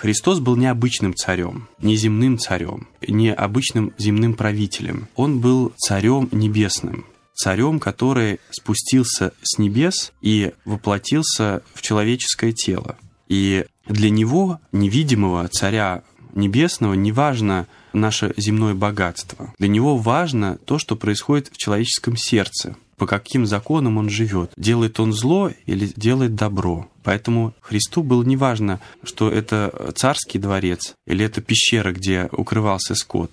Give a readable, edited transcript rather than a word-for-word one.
Христос был не обычным царем, не земным царем, не обычным земным правителем. Он был царем небесным, царем, который спустился с небес и воплотился в человеческое тело. И для него, невидимого царя небесного, не важно наше земное богатство. Для него важно то, что происходит в человеческом сердце, по каким законам он живет. Делает он зло или делает добро. Поэтому Христу было неважно, что это царский дворец или это пещера, где укрывался скот.